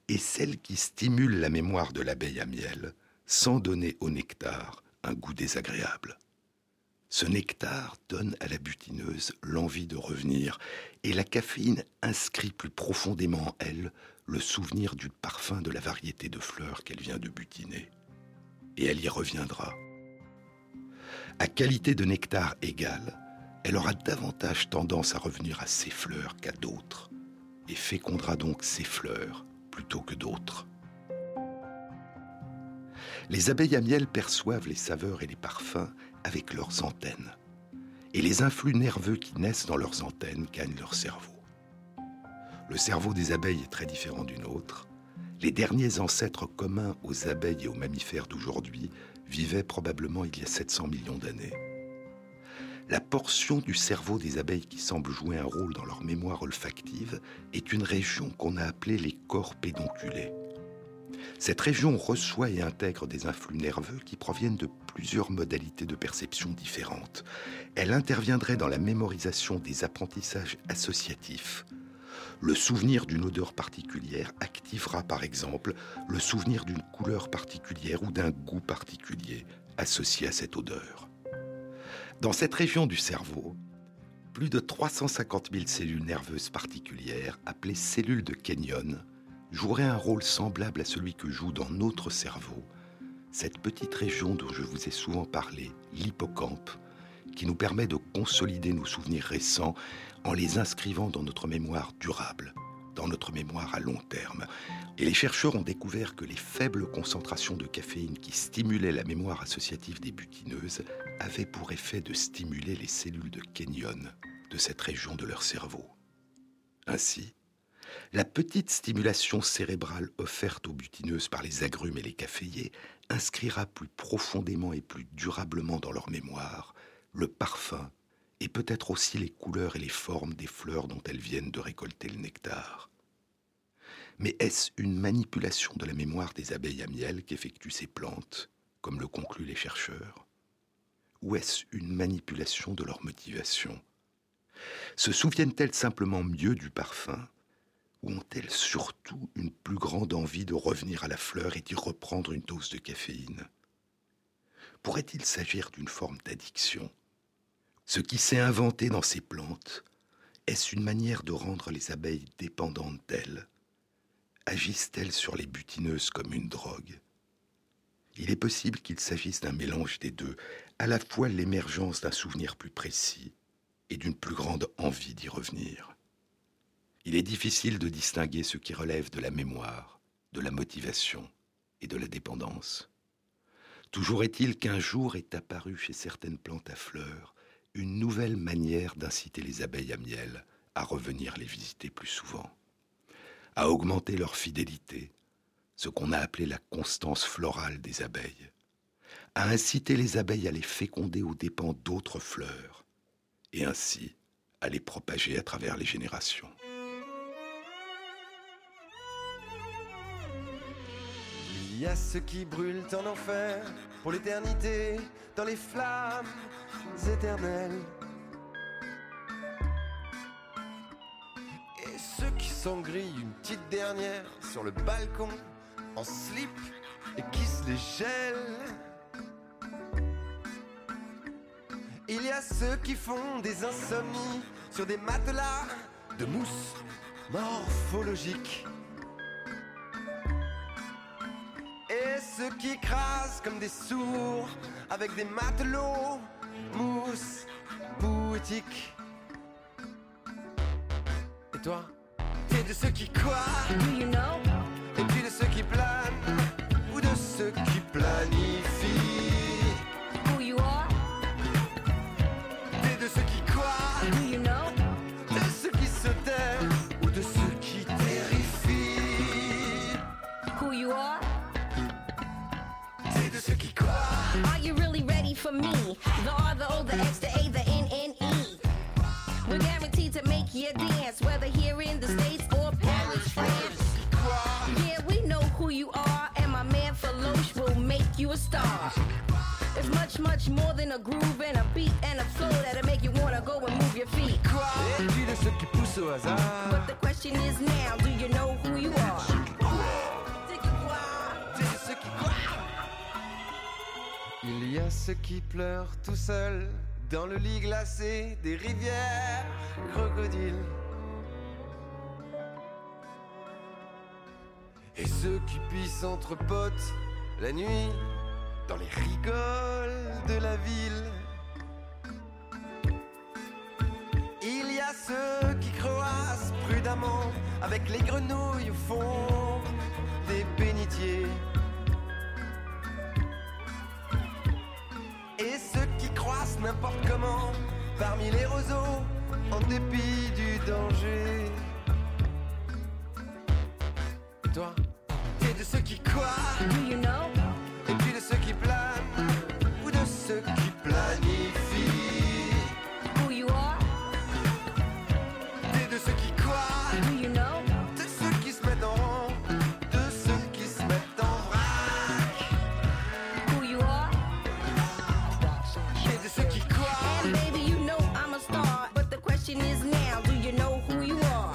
est celle qui stimule la mémoire de l'abeille à miel sans donner au nectar un goût désagréable. Ce nectar donne à la butineuse l'envie de revenir et la caféine inscrit plus profondément en elle le souvenir du parfum de la variété de fleurs qu'elle vient de butiner. Et elle y reviendra. À qualité de nectar égale, elle aura davantage tendance à revenir à ces fleurs qu'à d'autres et fécondera donc ces fleurs plutôt que d'autres. Les abeilles à miel perçoivent les saveurs et les parfums avec leurs antennes. Et les influx nerveux qui naissent dans leurs antennes gagnent leur cerveau. Le cerveau des abeilles est très différent du nôtre. Les derniers ancêtres communs aux abeilles et aux mammifères d'aujourd'hui vivaient probablement il y a sept cents millions d'années. La portion du cerveau des abeilles qui semble jouer un rôle dans leur mémoire olfactive est une région qu'on a appelée les corps pédonculés. Cette région reçoit et intègre des influx nerveux qui proviennent de plusieurs modalités de perception différentes. Elle interviendrait dans la mémorisation des apprentissages associatifs. Le souvenir d'une odeur particulière activera par exemple le souvenir d'une couleur particulière ou d'un goût particulier associé à cette odeur. Dans cette région du cerveau, plus de trois cent cinquante mille cellules nerveuses particulières, appelées cellules de Kenyon, jouerait un rôle semblable à celui que joue dans notre cerveau cette petite région dont je vous ai souvent parlé, l'hippocampe, qui nous permet de consolider nos souvenirs récents en les inscrivant dans notre mémoire durable, dans notre mémoire à long terme. Et les chercheurs ont découvert que les faibles concentrations de caféine qui stimulaient la mémoire associative des butineuses avaient pour effet de stimuler les cellules de Kenyon de cette région de leur cerveau. Ainsi, la petite stimulation cérébrale offerte aux butineuses par les agrumes et les caféiers inscrira plus profondément et plus durablement dans leur mémoire le parfum et peut-être aussi les couleurs et les formes des fleurs dont elles viennent de récolter le nectar. Mais est-ce une manipulation de la mémoire des abeilles à miel qu'effectuent ces plantes, comme le concluent les chercheurs? Ou est-ce une manipulation de leur motivation? Se souviennent-elles simplement mieux du parfum? Ou ont-elles surtout une plus grande envie de revenir à la fleur et d'y reprendre une dose de caféine? Pourrait-il s'agir d'une forme d'addiction? Ce qui s'est inventé dans ces plantes, est-ce une manière de rendre les abeilles dépendantes d'elles? Agissent-elles sur les butineuses comme une drogue? Il est possible qu'il s'agisse d'un mélange des deux, à la fois l'émergence d'un souvenir plus précis et d'une plus grande envie d'y revenir. Il est difficile de distinguer ce qui relève de la mémoire, de la motivation et de la dépendance. Toujours est-il qu'un jour est apparu chez certaines plantes à fleurs une nouvelle manière d'inciter les abeilles à miel à revenir les visiter plus souvent, à augmenter leur fidélité, ce qu'on a appelé la constance florale des abeilles, à inciter les abeilles à les féconder aux dépens d'autres fleurs, et ainsi à les propager à travers les générations. Il y a ceux qui brûlent en enfer pour l'éternité, dans les flammes éternelles. Et ceux qui s'engrillent une petite dernière sur le balcon, en slip, et qui se les gèlent. Il y a ceux qui font des insomnies sur des matelas de mousse morphologique. Et ceux qui écrasent comme des sourds avec des matelots, mousse poétique. Et toi, t'es de ceux qui quoi? Do you know? Et puis de ceux qui planent ou de ceux qui planifient. Who you are? T'es de ceux qui quoi? Do you know? De ceux qui se taisent ou de ceux qui terrifient. Who you are? T'es de ceux qui quoi? Are you really ready for me? The R, the O, the X, the A, the N, N, E. We're guaranteed to make you dance, whether here in the States or Paris, France. Yeah, we know who you are, and my man Feloche will make you a star. There's much, much more than a groove and a beat and a flow that'll make you wanna go and move your feet. Et puis de ceux qui poussent au hasard. But the question is now, do you know who you are? a ceux qui pleurent tout seuls dans le lit glacé des rivières crocodiles. Et ceux qui pissent entre potes la nuit dans les rigoles de la ville. Il y a ceux qui croissent prudemment avec les grenouilles au fond des bénitiers. Et ceux qui croissent n'importe comment parmi les roseaux en dépit du danger. Et toi, t'es de ceux qui croient, Do you know? et puis de ceux qui planent, ou de ceux qui planifient. Who you are? T'es de ceux qui croient, Do you know? de ceux qui se mettent en rang, de ceux qui se mettent en vrac. Who you are? T'es de ceux qui croient, And baby, you know I'm a star. But the question is now, do you know who you are?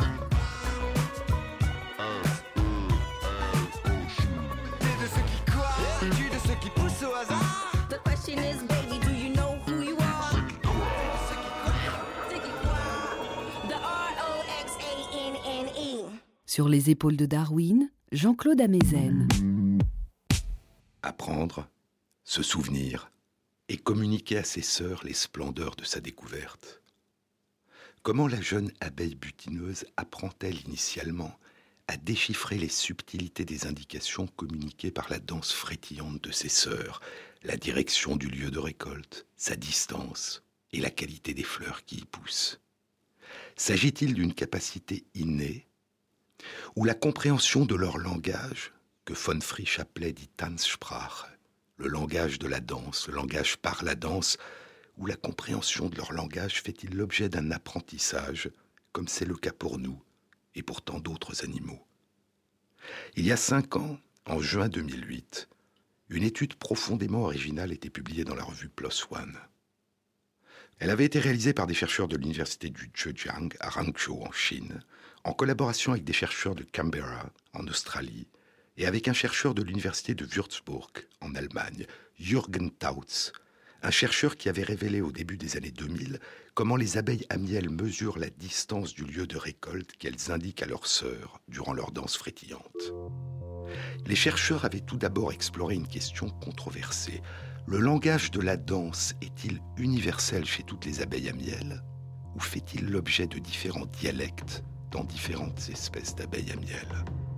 t'es de ceux qui croient, tu de ceux qui poussent au hasard. The question is, baby, do you know who you are? T'es qui croit? The R O X A N N E. Sur les épaules de Darwin, Jean-Claude Amezen. Apprendre, se souvenir et communiquer à ses sœurs les splendeurs de sa découverte. Comment la jeune abeille butineuse apprend-elle initialement à déchiffrer les subtilités des indications communiquées par la danse frétillante de ses sœurs, la direction du lieu de récolte, sa distance et la qualité des fleurs qui y poussent? S'agit-il d'une capacité innée ou la compréhension de leur langage, que von Frisch appelait die Tanzsprache, le langage de la danse, le langage par la danse, ou la compréhension de leur langage fait-il l'objet d'un apprentissage, comme c'est le cas pour nous et pour tant d'autres animaux? Il y a cinq ans, en juin deux mille huit, une étude profondément originale était publiée dans la revue PLOS ONE. Elle avait été réalisée par des chercheurs de l'université du Zhejiang à Hangzhou en Chine, en collaboration avec des chercheurs de Canberra en Australie et avec un chercheur de l'université de Würzburg en Allemagne, Jürgen Tautz, un chercheur qui avait révélé au début des années deux mille comment les abeilles à miel mesurent la distance du lieu de récolte qu'elles indiquent à leurs sœurs durant leur danse frétillante. Les chercheurs avaient tout d'abord exploré une question controversée. Le langage de la danse est-il universel chez toutes les abeilles à miel ou fait-il l'objet de différents dialectes dans différentes espèces d'abeilles à miel?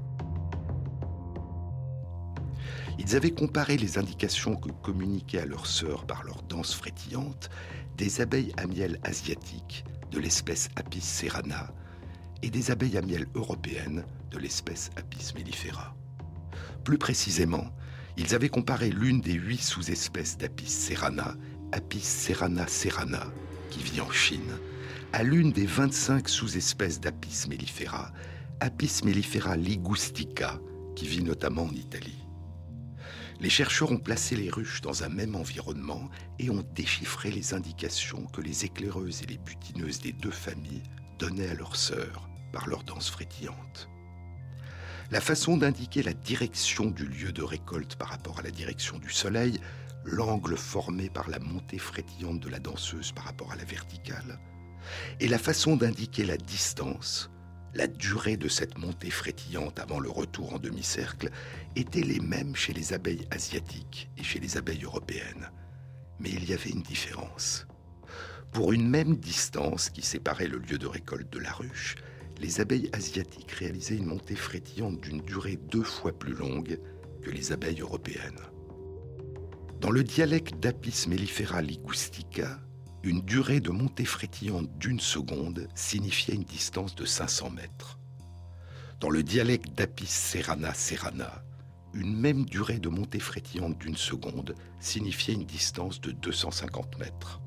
Ils avaient comparé les indications que communiquaient à leurs sœurs par leur danse frétillante des abeilles à miel asiatiques de l'espèce Apis cerana et des abeilles à miel européennes de l'espèce Apis mellifera. Plus précisément, ils avaient comparé l'une des huit sous-espèces d'Apis cerana, Apis cerana serrana, qui vit en Chine, à l'une des vingt-cinq sous-espèces d'Apis mellifera, Apis mellifera ligustica, qui vit notamment en Italie. Les chercheurs ont placé les ruches dans un même environnement et ont déchiffré les indications que les éclaireuses et les butineuses des deux familles donnaient à leurs sœurs par leur danse frétillante. La façon d'indiquer la direction du lieu de récolte par rapport à la direction du soleil, l'angle formé par la montée frétillante de la danseuse par rapport à la verticale, et la façon d'indiquer la distance, la durée de cette montée frétillante avant le retour en demi-cercle, étaient les mêmes chez les abeilles asiatiques et chez les abeilles européennes. Mais il y avait une différence. Pour une même distance qui séparait le lieu de récolte de la ruche, les abeilles asiatiques réalisaient une montée frétillante d'une durée deux fois plus longue que les abeilles européennes. Dans le dialecte d'Apis mellifera ligustica, une durée de montée frétillante d'une seconde signifiait une distance de cinq cents mètres. Dans le dialecte d'Apis cerana serrana, une même durée de montée frétillante d'une seconde signifiait une distance de deux cent cinquante mètres.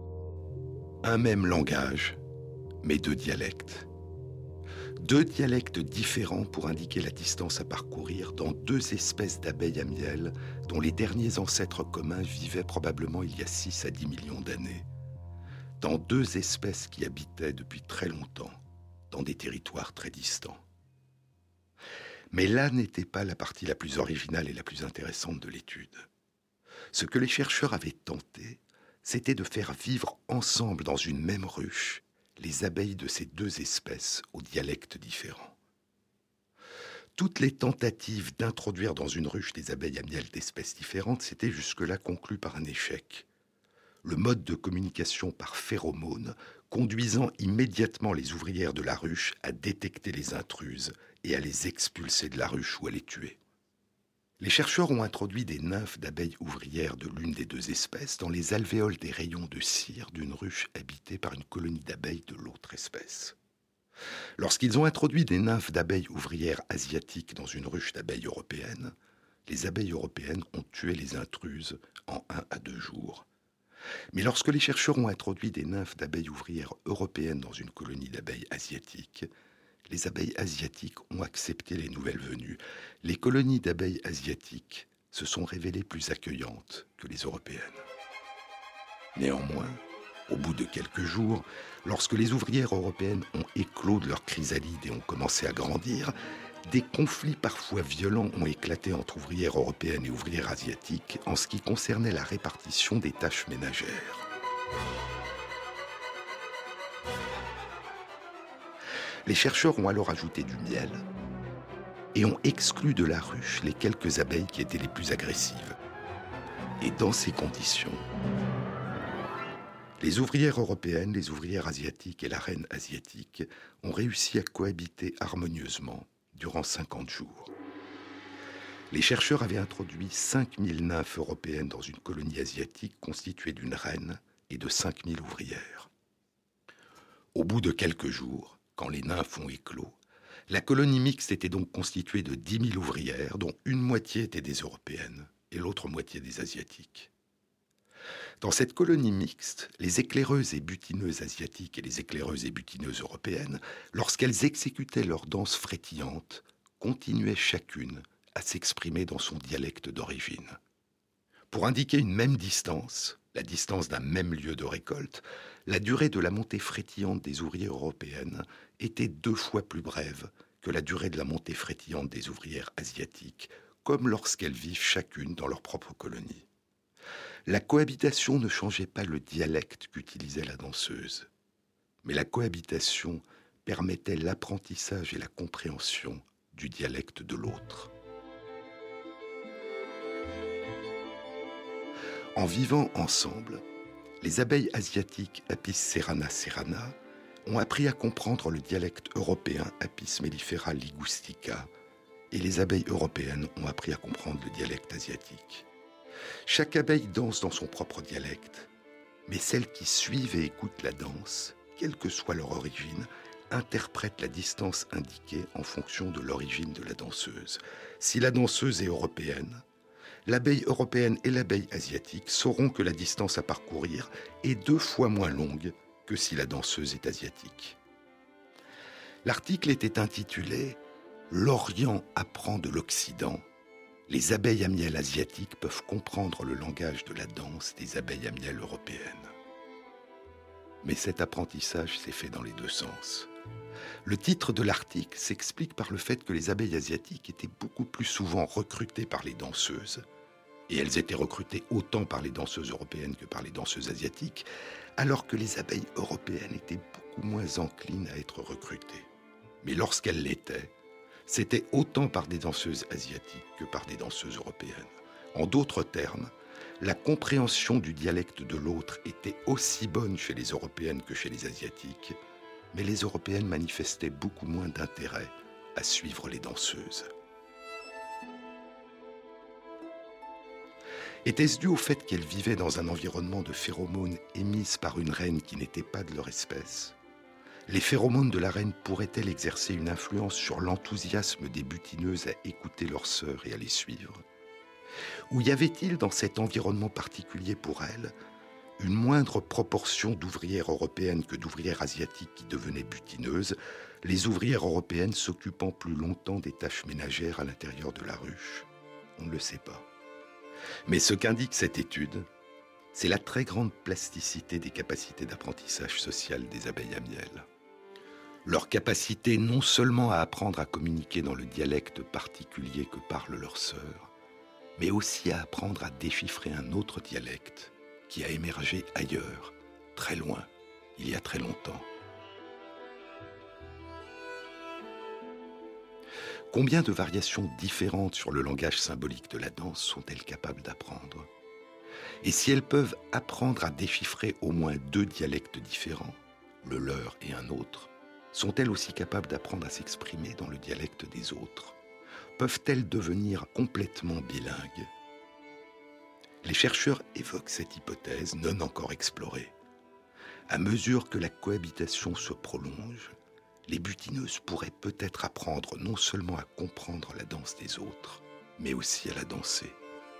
Un même langage, mais deux dialectes. Deux dialectes différents pour indiquer la distance à parcourir dans deux espèces d'abeilles à miel dont les derniers ancêtres communs vivaient probablement il y a six à dix millions d'années. Dans deux espèces qui habitaient depuis très longtemps, dans des territoires très distants. Mais là n'était pas la partie la plus originale et la plus intéressante de l'étude. Ce que les chercheurs avaient tenté, c'était de faire vivre ensemble dans une même ruche les abeilles de ces deux espèces aux dialectes différents. Toutes les tentatives d'introduire dans une ruche des abeilles à miel d'espèces différentes s'étaient jusque-là conclues par un échec. Le mode de communication par phéromones conduisant immédiatement les ouvrières de la ruche à détecter les intruses et à les expulser de la ruche ou à les tuer. Les chercheurs ont introduit des nymphes d'abeilles ouvrières de l'une des deux espèces dans les alvéoles des rayons de cire d'une ruche habitée par une colonie d'abeilles de l'autre espèce. Lorsqu'ils ont introduit des nymphes d'abeilles ouvrières asiatiques dans une ruche d'abeilles européennes, les abeilles européennes ont tué les intruses en un à deux jours. Mais lorsque les chercheurs ont introduit des nymphes d'abeilles ouvrières européennes dans une colonie d'abeilles asiatiques, les abeilles asiatiques ont accepté les nouvelles venues. Les colonies d'abeilles asiatiques se sont révélées plus accueillantes que les européennes. Néanmoins, au bout de quelques jours, lorsque les ouvrières européennes ont éclos de leur chrysalide et ont commencé à grandir, des conflits parfois violents ont éclaté entre ouvrières européennes et ouvrières asiatiques en ce qui concernait la répartition des tâches ménagères. Les chercheurs ont alors ajouté du miel et ont exclu de la ruche les quelques abeilles qui étaient les plus agressives. Et dans ces conditions, les ouvrières européennes, les ouvrières asiatiques et la reine asiatique ont réussi à cohabiter harmonieusement durant cinquante jours. Les chercheurs avaient introduit cinq mille nymphes européennes dans une colonie asiatique constituée d'une reine et de cinq mille ouvrières. Au bout de quelques jours, quand les nymphes ont éclos, la colonie mixte était donc constituée de dix mille ouvrières, dont une moitié étaient des européennes et l'autre moitié des asiatiques. Dans cette colonie mixte, les éclaireuses et butineuses asiatiques et les éclaireuses et butineuses européennes, lorsqu'elles exécutaient leur danse frétillante, continuaient chacune à s'exprimer dans son dialecte d'origine. Pour indiquer une même distance, la distance d'un même lieu de récolte, la durée de la montée frétillante des ouvrières européennes était deux fois plus brève que la durée de la montée frétillante des ouvrières asiatiques, comme lorsqu'elles vivent chacune dans leur propre colonie. La cohabitation ne changeait pas le dialecte qu'utilisait la danseuse, mais la cohabitation permettait l'apprentissage et la compréhension du dialecte de l'autre. En vivant ensemble, les abeilles asiatiques Apis cerana cerana ont appris à comprendre le dialecte européen Apis mellifera ligustica et les abeilles européennes ont appris à comprendre le dialecte asiatique. Chaque abeille danse dans son propre dialecte, mais celles qui suivent et écoutent la danse, quelle que soit leur origine, interprètent la distance indiquée en fonction de l'origine de la danseuse. Si la danseuse est européenne, l'abeille européenne et l'abeille asiatique sauront que la distance à parcourir est deux fois moins longue que si la danseuse est asiatique. L'article était intitulé « L'Orient apprend de l'Occident ». Les abeilles à miel asiatiques peuvent comprendre le langage de la danse des abeilles à miel européennes. Mais cet apprentissage s'est fait dans les deux sens. Le titre de l'article s'explique par le fait que les abeilles asiatiques étaient beaucoup plus souvent recrutées par les danseuses, et elles étaient recrutées autant par les danseuses européennes que par les danseuses asiatiques, alors que les abeilles européennes étaient beaucoup moins enclines à être recrutées. Mais lorsqu'elles l'étaient, c'était autant par des danseuses asiatiques que par des danseuses européennes. En d'autres termes, la compréhension du dialecte de l'autre était aussi bonne chez les européennes que chez les asiatiques, mais les européennes manifestaient beaucoup moins d'intérêt à suivre les danseuses. Était-ce dû au fait qu'elles vivaient dans un environnement de phéromones émises par une reine qui n'était pas de leur espèce ? Les phéromones de la reine pourraient-elles exercer une influence sur l'enthousiasme des butineuses à écouter leurs sœurs et à les suivre ? Ou y avait-il dans cet environnement particulier pour elles une moindre proportion d'ouvrières européennes que d'ouvrières asiatiques qui devenaient butineuses, les ouvrières européennes s'occupant plus longtemps des tâches ménagères à l'intérieur de la ruche ? On ne le sait pas. Mais ce qu'indique cette étude, c'est la très grande plasticité des capacités d'apprentissage social des abeilles à miel. Leur capacité non seulement à apprendre à communiquer dans le dialecte particulier que parlent leurs sœurs, mais aussi à apprendre à déchiffrer un autre dialecte qui a émergé ailleurs, très loin, il y a très longtemps. Combien de variations différentes sur le langage symbolique de la danse sont-elles capables d'apprendre ? Et si elles peuvent apprendre à déchiffrer au moins deux dialectes différents, le leur et un autre, sont-elles aussi capables d'apprendre à s'exprimer dans le dialecte des autres ? Peuvent-elles devenir complètement bilingues ? Les chercheurs évoquent cette hypothèse non encore explorée. À mesure que la cohabitation se prolonge, les butineuses pourraient peut-être apprendre non seulement à comprendre la danse des autres, mais aussi à la danser.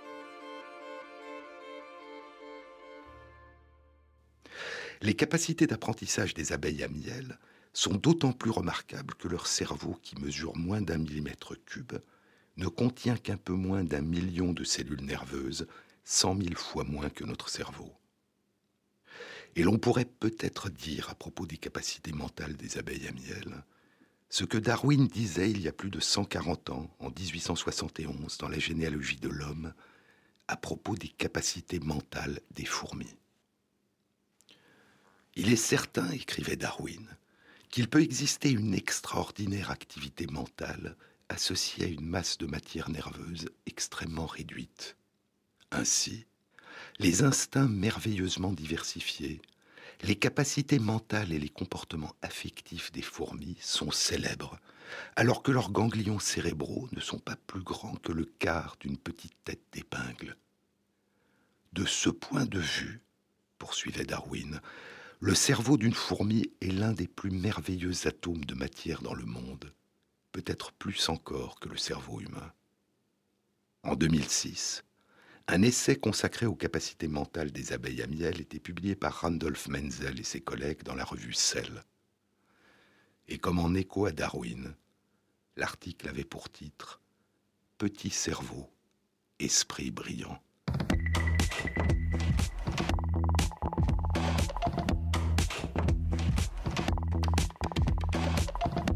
Les capacités d'apprentissage des abeilles à miel sont d'autant plus remarquables que leur cerveau, qui mesure moins d'un millimètre cube, ne contient qu'un peu moins d'un million de cellules nerveuses, cent mille fois moins que notre cerveau. Et l'on pourrait peut-être dire à propos des capacités mentales des abeilles à miel ce que Darwin disait il y a plus de cent quarante ans, en dix-huit cent soixante et onze, dans la généalogie de l'homme, à propos des capacités mentales des fourmis. Il est certain, écrivait Darwin, qu'il peut exister une extraordinaire activité mentale associée à une masse de matière nerveuse extrêmement réduite. Ainsi, les instincts merveilleusement diversifiés, les capacités mentales et les comportements affectifs des fourmis sont célèbres, alors que leurs ganglions cérébraux ne sont pas plus grands que le quart d'une petite tête d'épingle. De ce point de vue, poursuivait Darwin, le cerveau d'une fourmi est l'un des plus merveilleux atomes de matière dans le monde, peut-être plus encore que le cerveau humain. En deux mille six, un essai consacré aux capacités mentales des abeilles à miel était publié par Randolph Menzel et ses collègues dans la revue Cell. Et comme en écho à Darwin, l'article avait pour titre « Petit cerveau, esprit brillant ».